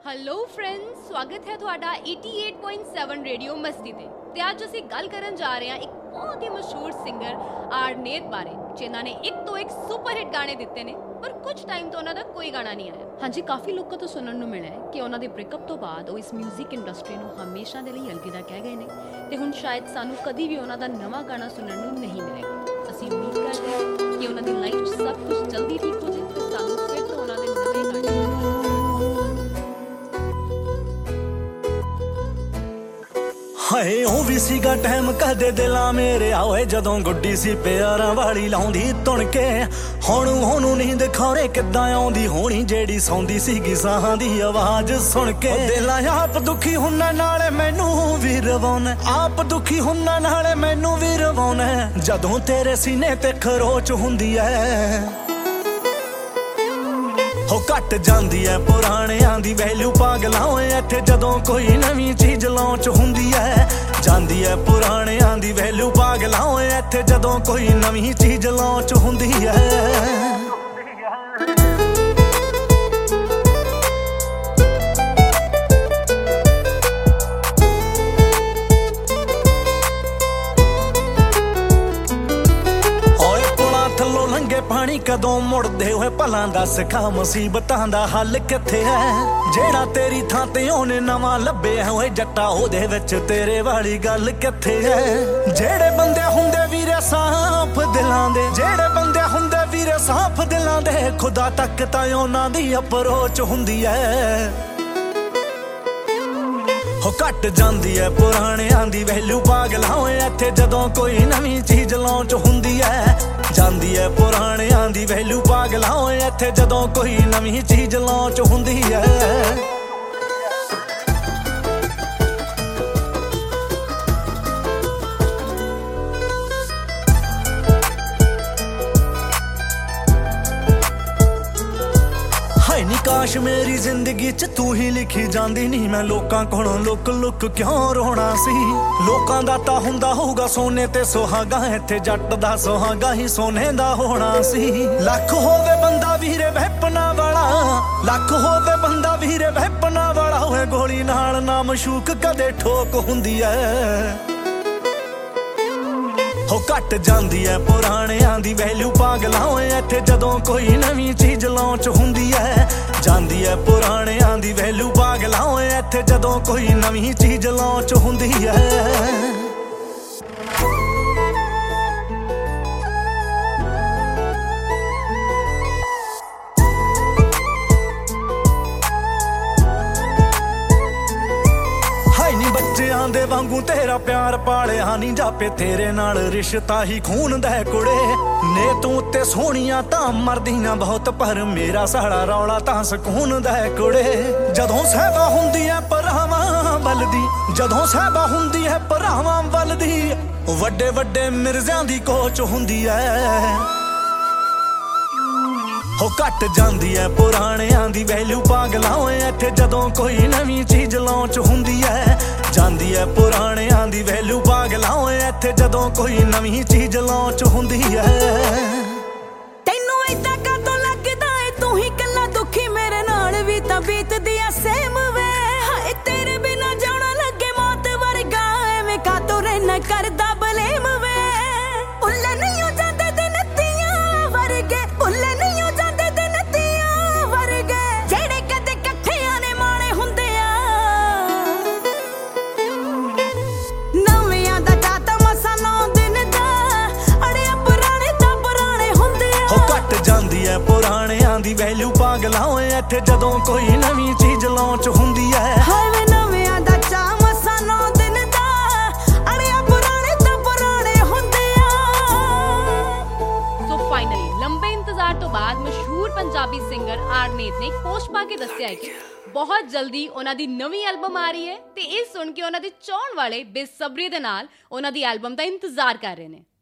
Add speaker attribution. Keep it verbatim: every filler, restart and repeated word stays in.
Speaker 1: Hello friends, ਸਵਾਗਤ ਹੈ ਤੁਹਾਡਾ ਅਠਾਸੀ ਪੁਆਇੰਟ ਸੱਤ ਰੇਡੀਓ ਮਸਤੀ ਤੇ ਤੇ ਅੱਜ ਅਸੀਂ ਗੱਲ ਕਰਨ ਜਾ ਰਹੇ ਹਾਂ ਇੱਕ ਬਹੁਤ ਹੀ ਮਸ਼ਹੂਰ ਸਿੰਗਰ ਆਰਨੇਤ ਬਾਰੇ, ਜਿਨ੍ਹਾਂ ਨੇ ਇੱਕ ਤੋਂ ਇੱਕ ਸੁਪਰ ਹਿੱਟ ਗਾਣੇ ਦਿੱਤੇ ਨੇ, ਪਰ ਕੁਝ ਟਾਈਮ ਤੋਂ ਉਹਨਾਂ ਦਾ ਕੋਈ ਗਾਣਾ ਨਹੀਂ ਆਇਆ। ਹਾਂਜੀ, ਕਾਫੀ ਲੋਕਾਂ ਤੋਂ ਸੁਣਨ ਨੂੰ ਮਿਲਿਆ ਹੈ ਕਿ ਉਹਨਾਂ ਦੇ ਬ੍ਰੇਕਅਪ ਤੋਂ ਬਾਅਦ ਉਹ ਇਸ ਮਿਊਜ਼ਿਕ ਇੰਡਸਟਰੀ ਨੂੰ ਹਮੇਸ਼ਾ ਦੇ ਲਈ ਅਲਵਿਦਾ ਕਹਿ ਗਏ ਨੇ ਤੇ ਹੁਣ ਸ਼ਾਇਦ ਸਾਨੂੰ ਕਦੀ ਵੀ ਉਹਨਾਂ ਦਾ ਨਵਾਂ ਗਾਣਾ ਸੁਣਨ ਨੂੰ ਨਹੀਂ ਮਿਲੇਗਾ। ਅਸੀਂ ਉਮੀਦ ਕਰਦੇ ਹਾਂ ਕਿ ਉਹਨਾਂ ਦੀ ਲਾਈਫ 'ਚ ਸਭ ਕੁਝ ਜਲਦੀ ਠੀਕ ਹੋ ਜਾਏ ਤੇ ਸਾਨੂੰ ਫਿਰ ਤੋਂ ਉਹਨਾਂ ਦੇ ਨਵੇਂ ਗਾਣੇ
Speaker 2: ਹਾਏ ਉਹ ਵੀ ਸੀਗਾ ਟਾਈਮ ਕਦੇ ਦਿਲਾਂ ਮੇਰੇ ਆਏ ਜਦੋਂ ਗੁੱਡੀ ਸੀ ਪਿਆਰਾਂ ਵਾਲੀ ਲਾਉਂਦੀ ਤੁਣ ਕੇ। ਹੁਣ ਉਹਨੂੰ ਨੀਂਦ ਖੌਰੇ ਕਿੱਦਾਂ ਆਉਂਦੀ ਹੋਣੀ ਜਿਹੜੀ ਸੌਂਦੀ ਸੀਗੀ ਸਾਹਾਂ ਦੀ ਆਵਾਜ਼ ਸੁਣ ਕੇ। ਦਿਲਾਂ ਆਪ ਦੁਖੀ ਹੁੰਨਾ ਨਾਲੇ ਮੈਨੂੰ ਵੀ ਰਵਾਉਣਾ, ਆਪ ਦੁਖੀ ਹੁੰਨਾ ਨਾਲੇ ਮੈਨੂੰ ਵੀ ਰਵਾਉਣਾ ਜਦੋਂ ਤੇਰੇ ਸੀਨੇ ਤੇ ਖਰੋਚ ਹੁੰਦੀ ਐ। ਹੋ ਘਟ ਜਾਂਦੀ ਐ ਪੁਰਾਣਿਆਂ ਦੀ ਵੈਲਿਊ ਪਾਗਲਾਂ ਓਏ ਇੱਥੇ ਜਦੋਂ ਕੋਈ ਨਵੀਂ ਚੀਜ਼ ਲਾਂਚ ਹੁੰਦੀ ਐ। ਜਾਂਦੀ ਐ ਪੁਰਾਣਿਆਂ ਦੀ ਵੈਲਿਊ ਪਾਗਲਾਂ ਓਏ ਇੱਥੇ ਜਦੋਂ ਕੋਈ ਨਵੀਂ ਚੀਜ਼ ਲਾਂਚ ਹੁੰਦੀ ਐ। ਪਾਣੀ ਕਦੋਂ ਮੁੜਦੇ ਹੋਏ ਭਲਾਂ ਦੱਸ ਖਾ ਮੁਸੀਬਤਾਂ ਦਾ ਹੱਲ ਕਿੱਥੇ ਹੈ। ਜਿਹੜਾ ਤੇਰੀ ਥਾਂ ਤੇ ਉਹਨੇ ਨਵਾਂ ਲੱਭਿਆ ਓਏ ਜੱਟਾ ਉਹਦੇ ਵਿੱਚ ਤੇਰੇ ਵਾਲੀ ਗੱਲ ਕਿੱਥੇ ਹੈ। ਜਿਹੜੇ ਬੰਦੇ ਹੁੰਦੇ ਵੀਰੇ ਸਾਫ਼ ਦਿਲਾਂ ਦੇ, ਜਿਹੜੇ ਬੰਦੇ ਹੁੰਦੇ ਵੀਰੇ ਸਾਫ਼ ਦਿਲਾਂ ਦੇ ਖੁਦਾ ਤੱਕ ਤਾਂ ਉਹਨਾਂ ਦੀ ਅਪਰੋਚ ਹੁੰਦੀ ਹੈ। ਹੋ ਘਟ ਜਾਂਦੀ ਐ ਪੁਰਾਣਿਆਂ ਦੀ ਵੈਲਿਊ ਪਾਗਲਾਂ ਓਏ ਇੱਥੇ ਜਦੋਂ ਕੋਈ ਨਵੀਂ ਚੀਜ਼ ਲਾਂਚ ਹੁੰਦੀ ਐ। ਜਾਂਦੀ ਐ ਪੁਰਾਣਿਆਂ ਦੀ ਵੈਲਿਊ ਪਾਗਲਾਂ ਓਏ ਇੱਥੇ ਜਦੋਂ ਕੋਈ ਨਵੀਂ ਚੀਜ਼ ਲਾਂਚ ਹੁੰਦੀ ਐ। ਨੀ ਕਾਸ਼ ਮੇਰੀ ਜ਼ਿੰਦਗੀ 'ਚ ਤੂੰ ਹੀ ਲਿਖੀ ਜਾਂਦੀ, ਨਹੀਂ ਮੈਂ ਲੋਕਾਂ ਕੋਲੋਂ ਲੁੱਕ ਲੁੱਕ ਕਿਉਂ ਰੋਣਾ ਸੀ। ਲੋਕਾਂ ਦਾ ਤਾਂ ਹੁੰਦਾ ਹੋਊਗਾ ਸੋਨੇ ਤੇ ਸੁਹਾਗਾ, ਇੱਥੇ ਜੱਟ ਦਾ ਸੁਹਾਗਾ ਹੀ ਸੋਨੇ ਦਾ ਹੋਣਾ ਸੀ। ਲੱਖ ਹੋਵੇ ਬੰਦਾ ਵੀਰੇ ਵੈਪਨਾ ਵਾਲਾ, ਲੱਖ ਹੋਵੇ ਬੰਦਾ ਵੀਰੇ ਵੈਪਨਾ ਵਾਲਾ ਹੋਏ ਗੋਲੀ ਨਾਲ ਨਾ ਮਸ਼ੂਕ ਕਦੇ ਠੋਕ ਹੁੰਦੀ ਐ। ਹੋ ਘਟ ਜਾਂਦੀ ਐ ਪੁਰਾਣਿਆਂ ਦੀ ਵੈਲਿਊ ਪਾਗਲਾਂ ਓਏ ਇੱਥੇ ਜਦੋਂ ਕੋਈ ਨਵੀਂ ਚੀਜ਼ ਲਾਂਚ ਹੁੰਦੀ ਐ। ਜਾਂਦੀ ਐ ਪੁਰਾਣਿਆਂ ਦੀ ਵੈਲਿਊ ਪਾਗਲਾਂ ਓਏ ਇੱਥੇ ਜਦੋਂ ਕੋਈ ਨਵੀਂ ਚੀਜ਼ ਲਾਂਚ ਹੁੰਦੀ ਐ। ਬੱਚਿਆਂ ਦੇ ਵਾਂਗੂ ਤੇਰਾ ਪਿਆਰ ਪਾਲਿਆ ਨੀ ਜਾਪੇ, ਤੇਰੇ ਨਾਲ ਰਿਸ਼ਤਾ ਹੀ ਖੂਨ ਦਾ ਕੁੜੇ। ਨੇ ਤੂੰ ਉੱਤੇ ਸੋਹਣੀਆਂ ਤਾਂ ਮਰਦੀਆਂ ਬਹੁਤ, ਪਰ ਮੇਰਾ ਸਾਲਾ ਰੌਲਾ ਤਾਂ ਸਕੂਨ ਦਾ ਕੁੜੇ। ਜਦੋਂ ਸਹਿਬਾ ਹੁੰਦੀ ਐ ਭਰਾਵਾਂ ਵੱਲ ਦੀ, ਜਦੋਂ ਸਹਿਬਾ ਹੁੰਦੀ ਐ ਭਰਾਵਾਂ ਵੱਲ ਦੀ ਵੱਡੇ ਵੱਡੇ ਮਿਰਜ਼ਿਆਂ ਦੀ ਕੋਚ ਹੁੰਦੀ ਐ। ਹੋ ਘਟ ਜਾਂਦੀ ਐ ਪੁਰਾਣਿਆਂ ਦੀ ਵੈਲਿਊ ਪਾਗਲਾਂ ਓਏ ਇੱਥੇ ਜਦੋਂ ਕੋਈ ਨਵੀਂ ਚੀਜ਼ ਲਾਂਚ ਹੁੰਦੀ ਐ। ਜਾਂਦੀ ਐ ਪੁਰਾਣਿਆਂ ਦੀ ਵੈਲਿਊ ਪਾਗਲਾਂ ਓਏ ਇੱਥੇ ਜਦੋਂ ਕੋਈ ਨਵੀਂ ਚੀਜ਼ ਲਾਂਚ ਹੁੰਦੀ ਐ।
Speaker 3: ਤੈਨੂੰ ਏਦਾਂ ਕਾਤੋਂ ਲੱਗਦਾ ਏ ਤੂੰ ਹੀ ਕੱਲਾ ਦੁਖੀ, ਮੇਰੇ ਨਾਲ ਵੀ ਤਾਂ ਬੀਤਦੀ ਆ ਸੇਮ ਵੇ। ਹਾਏ ਤੇਰੇ ਬਿਨਾ ਜਾਣਾ ਲੱਗੇ ਮੌਤ ਵਰਗਾ, ਐਵੇਂ ਕਾਤੋਂ ਰਹਿਣਾ ਕਰਦਾ ਬਲੇਮ ਵੇ। ਉੱਲੇ ਨਹੀਂ ਹੋ ਜਾਂਦੇ ਦਿਨ ਤੀਆਂ ਵਰਗੇ, ਉੱਲੇ ਨਹੀਂ ਹੋ ਜਾਂਦੇ ਦਿਨ ਤੀਆਂ ਵਰਗੇ ਜਿਹੜੇ ਕਦੇ ਇਕੱਠਿਆਂ ਨੇ ਮਾਣੇ ਹੁੰਦੇ ਆ। ਨਵਿਆਂ ਦਾ ਚਾਤਾ ਮਸਾ ਨੌ ਦਿਨ ਦਾ, ਅੜਿਆ ਪੁਰਾਣੇ ਤਾਂ ਪੁਰਾਣੇ ਹੁੰਦੇ ਆ।
Speaker 2: ਹੋ ਘਟ ਜਾਂਦੀ ਐ ਪੁਰਾਣਿਆਂ ਦੀ ਵੈਲਿਊ ਪਾਗਲਾਂ ਓਏ ਇੱਥੇ ਜਦੋਂ ਕੋਈ ਨਵੀਂ ਚੀਜ਼ ਲਾਂਚ ਹੁੰਦੀ ਐ।
Speaker 3: ਹਾਏ ਨਵਿਆਂ ਦਾ ਚਾ ਮਸਾ ਨੌ ਦਿਨ ਦਾ, ਅੜਿਆ ਪੁਰਾਣੇ ਤਾਂ ਪੁਰਾਣੇ ਹੁੰਦੇ ਆ।
Speaker 1: ਸੋ ਫਾਈਨਲੀ ਲੰਬੇ ਇੰਤਜ਼ਾਰ ਤੋਂ ਬਾਅਦ ਮਸ਼ਹੂਰ ਪੰਜਾਬੀ ਸਿੰਗਰ ਆਰਨੇਤ ਨੇ ਇੱਕ ਪੋਸਟ ਪਾ ਕੇ ਦੱਸਿਆ ਹੈ ਕਿ ਬਹੁਤ ਜਲਦੀ ਉਹਨਾਂ ਦੀ ਨਵੀਂ ਐਲਬਮ ਆ ਰਹੀ ਹੈ ਤੇ ਇਹ ਸੁਣ ਕੇ ਉਹਨਾਂ ਦੇ ਚਾਹਣ ਵਾਲੇ ਬੇਸਬਰੀ ਦੇ ਨਾਲ ਉਹਨਾਂ ਦੀ ਐਲਬਮ ਦਾ ਇੰਤਜ਼ਾਰ ਕਰ ਰਹੇ ਨੇ।